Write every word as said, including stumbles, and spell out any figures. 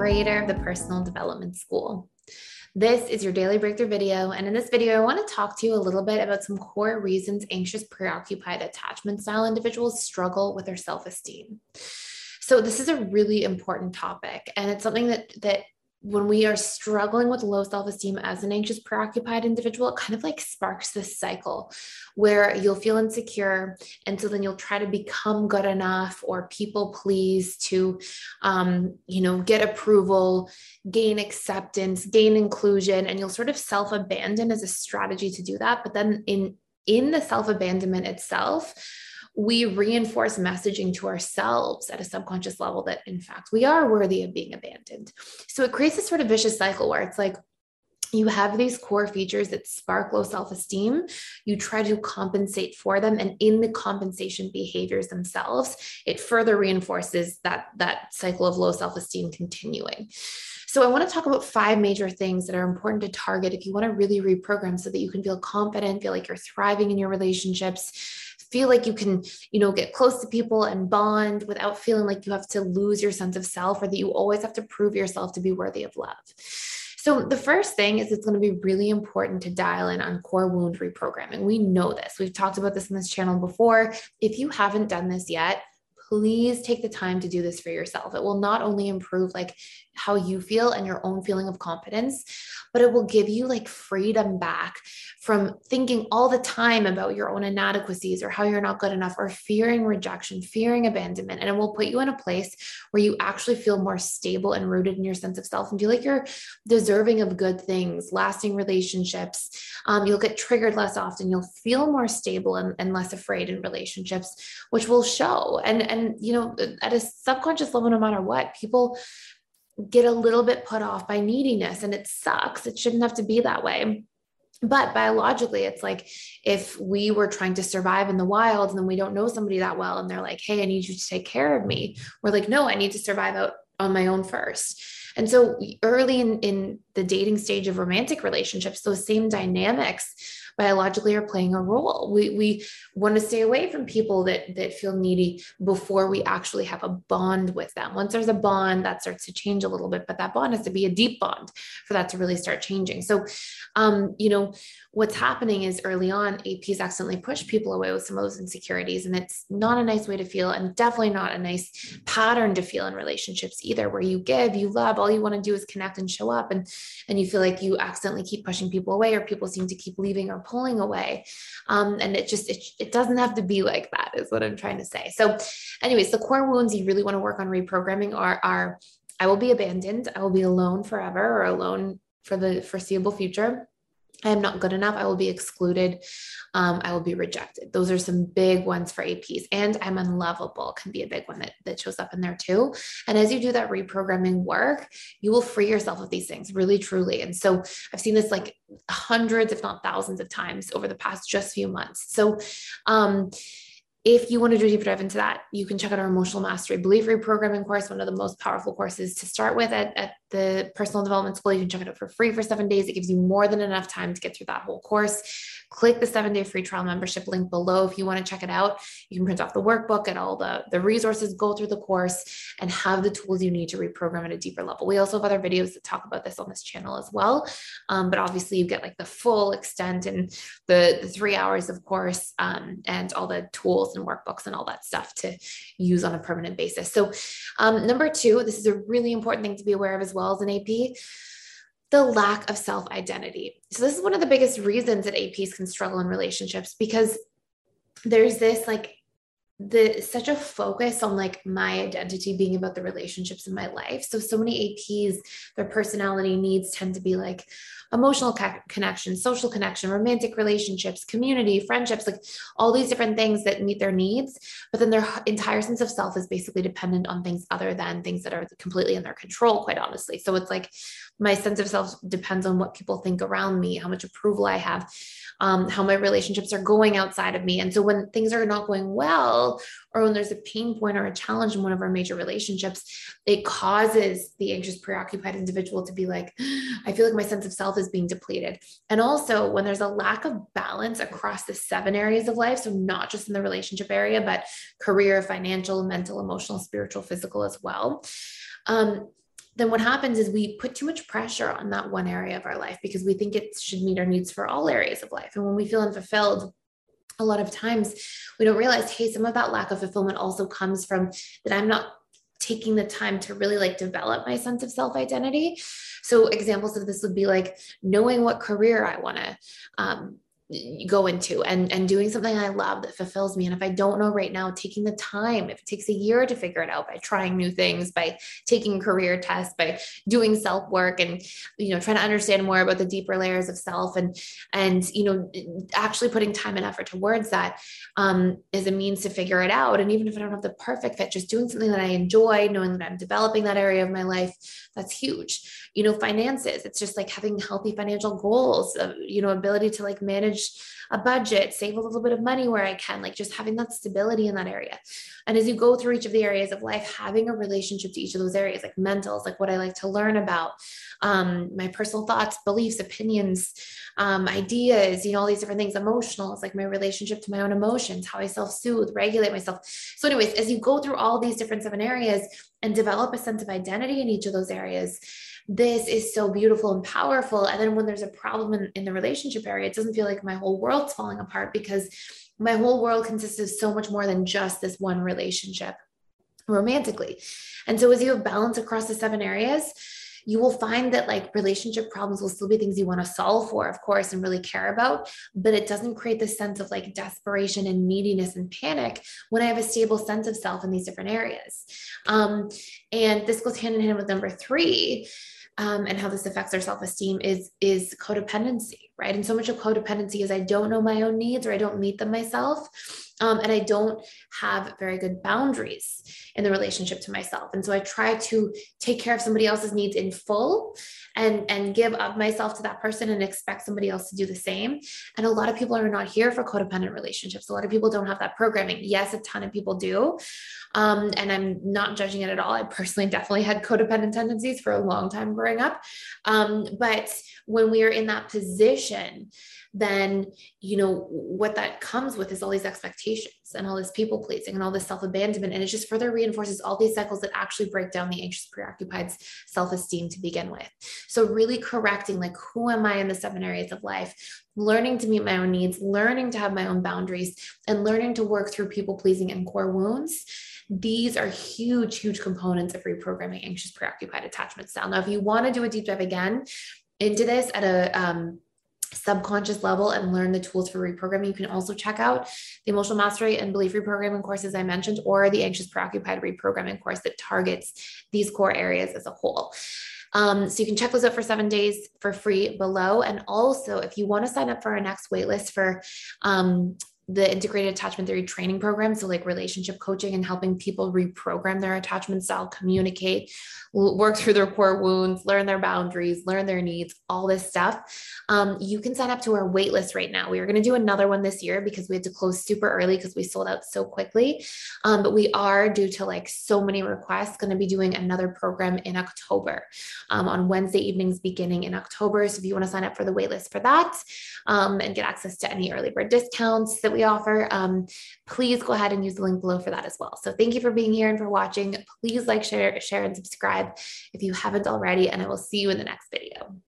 creator of the Personal Development School. This is your daily breakthrough video. And in this video, I want to talk to you a little bit about some core reasons anxious, preoccupied attachment style individuals struggle with their self-esteem. So this is a really important topic, and it's something that, that when we are struggling with low self-esteem as an anxious, preoccupied individual, it kind of like sparks this cycle where you'll feel insecure. And so then you'll try to become good enough or people please to, um, you know, get approval, gain acceptance, gain inclusion, and you'll sort of self-abandon as a strategy to do that. But then in, in the self-abandonment itself, we reinforce messaging to ourselves at a subconscious level that, in fact, we are worthy of being abandoned. So it creates this sort of vicious cycle where it's like you have these core features that spark low self-esteem. You try to compensate for them. And in the compensation behaviors themselves, it further reinforces that, that cycle of low self-esteem continuing. So I want to talk about five major things that are important to target if you want to really reprogram so that you can feel confident, feel like you're thriving in your relationships, feel like you can, you know, get close to people and bond without feeling like you have to lose your sense of self or that you always have to prove yourself to be worthy of love. So the first thing is it's going to be really important to dial in on core wound reprogramming. We know this. We've talked about this in this channel before. If you haven't done this yet, please take the time to do this for yourself. It will not only improve like how you feel and your own feeling of confidence, but it will give you like freedom back from thinking all the time about your own inadequacies or how you're not good enough or fearing rejection, fearing abandonment. And it will put you in a place where you actually feel more stable and rooted in your sense of self and feel like you're deserving of good things, lasting relationships. Um, you'll get triggered less often. You'll feel more stable and, and less afraid in relationships, which will show. And, and, you know, at a subconscious level, no matter what, people get a little bit put off by neediness, and it sucks. It shouldn't have to be that way. But biologically, it's like if we were trying to survive in the wild and then we don't know somebody that well and they're like, hey, I need you to take care of me. We're like, no, I need to survive out on my own first. And so early in, in the dating stage of romantic relationships, those same dynamics biologically are playing a role. We, we want to stay away from people that, that feel needy before we actually have a bond with them. Once there's a bond, that starts to change a little bit, but that bond has to be a deep bond for that to really start changing. So, um, you know, what's happening is early on, A Ps accidentally push people away with some of those insecurities. And it's not a nice way to feel, and definitely not a nice pattern to feel in relationships either, where you give, you love, all you want to do is connect and show up. And, and you feel like you accidentally keep pushing people away, or people seem to keep leaving or pulling away. Um, and it just, it, it doesn't have to be like that is what I'm trying to say. So anyways, the core wounds you really want to work on reprogramming are, are, I will be abandoned. I will be alone forever or alone for the foreseeable future. I am not good enough. I will be excluded. Um, I will be rejected. Those are some big ones for A Ps. And I'm unlovable can be a big one that, that shows up in there too. And as you do that reprogramming work, you will free yourself of these things really, truly. And so I've seen this like hundreds, if not thousands of times over the past just few months. So, um, if you want to do a deeper dive into that, you can check out our Emotional Mastery Belief Reprogramming course, one of the most powerful courses to start with at, at the Personal Development School. You can check it out for free for seven days. It gives you more than enough time to get through that whole course. Click the seven-day free trial membership link below if you want to check it out. You can print off the workbook and all the, the resources, go through the course, and have the tools you need to reprogram at a deeper level. We also have other videos that talk about this on this channel as well. Um, but obviously you get like the full extent and the, the three hours of course um, and all the tools and workbooks and all that stuff to use on a permanent basis. So um, number two, this is a really important thing to be aware of as well as an A P, the lack of self-identity. So this is one of the biggest reasons that A Ps can struggle in relationships, because there's this like the such a focus on like my identity being about the relationships in my life. So, so many A Ps, their personality needs tend to be like emotional co- connection, social connection, romantic relationships, community, friendships, like all these different things that meet their needs. But then their entire sense of self is basically dependent on things other than things that are completely in their control, quite honestly. So it's like my sense of self depends on what people think around me, how much approval I have, um, how my relationships are going outside of me. And so when things are not going well, or when there's a pain point or a challenge in one of our major relationships, it causes the anxious, preoccupied individual to be like, I feel like my sense of self is being depleted. And also when there's a lack of balance across the seven areas of life, so not just in the relationship area, but career, financial, mental, emotional, spiritual, physical as well. Um, then what happens is we put too much pressure on that one area of our life because we think it should meet our needs for all areas of life. And when we feel unfulfilled, a lot of times we don't realize, hey, some of that lack of fulfillment also comes from that I'm not taking the time to really like develop my sense of self-identity. So examples of this would be like knowing what career I want to um, go into and, and doing something I love that fulfills me. And if I don't know right now, taking the time, if it takes a year to figure it out by trying new things, by taking career tests, by doing self work and, you know, trying to understand more about the deeper layers of self and, and, you know, actually putting time and effort towards that um, is a means to figure it out. And even if I don't have the perfect fit, just doing something that I enjoy, knowing that I'm developing that area of my life, that's huge. You know, finances, it's just like having healthy financial goals, uh, you know, ability to like manage a budget, save a little bit of money where I can, like just having that stability in that area. And as you go through each of the areas of life, having a relationship to each of those areas, like mentals, like what I like to learn about, um, my personal thoughts, beliefs, opinions, um, ideas, you know, all these different things, emotional, it's like my relationship to my own emotions, how I self-soothe, regulate myself. So anyways, as you go through all these different seven areas and develop a sense of identity in each of those areas, this is so beautiful and powerful. And then when there's a problem in, in the relationship area, it doesn't feel like my whole world's falling apart because my whole world consists of so much more than just this one relationship romantically. And so as you have balance across the seven areas, you will find that like relationship problems will still be things you want to solve for, of course, and really care about, but it doesn't create this sense of like desperation and neediness and panic when I have a stable sense of self in these different areas. Um, and this goes hand in hand with number three. Um, and how this affects our self-esteem is, is codependency, right? And so much of codependency is I don't know my own needs or I don't meet them myself. Um, and I don't have very good boundaries in the relationship to myself. And so I try to take care of somebody else's needs in full and, and give up myself to that person and expect somebody else to do the same. And a lot of people are not here for codependent relationships. A lot of people don't have that programming. Yes, a ton of people do. Um, and I'm not judging it at all. I personally definitely had codependent tendencies for a long time growing up. Um, but when we are in that position, then, you know, what that comes with is all these expectations and all this people pleasing and all this self-abandonment. And it just further reinforces all these cycles that actually break down the anxious preoccupied's self-esteem to begin with. So really correcting, like, who am I in the seven areas of life, learning to meet my own needs, learning to have my own boundaries, and learning to work through people pleasing and core wounds. These are huge, huge components of reprogramming anxious preoccupied attachment style. Now, if you want to do a deep dive again into this at a, um, subconscious level and learn the tools for reprogramming, you can also check out the emotional mastery and belief reprogramming courses I mentioned, or the anxious preoccupied reprogramming course that targets these core areas as a whole. Um, so you can check those out for seven days for free below. And also, if you want to sign up for our next waitlist for um, the integrated attachment theory training program, so like relationship coaching and helping people reprogram their attachment style, communicate, work through their core wounds, learn their boundaries, learn their needs, all this stuff. Um, you can sign up to our wait list right now. We are going to do another one this year because we had to close super early because we sold out so quickly. Um, but we are, due to like so many requests, going to be doing another program in October, um, on Wednesday evenings beginning in October. So if you want to sign up for the wait list for that, um, and get access to any early bird discounts that we offer, um, please go ahead and use the link below for that as well. So thank you for being here and for watching. Please like, share, share, and subscribe if you haven't already, and I will see you in the next video.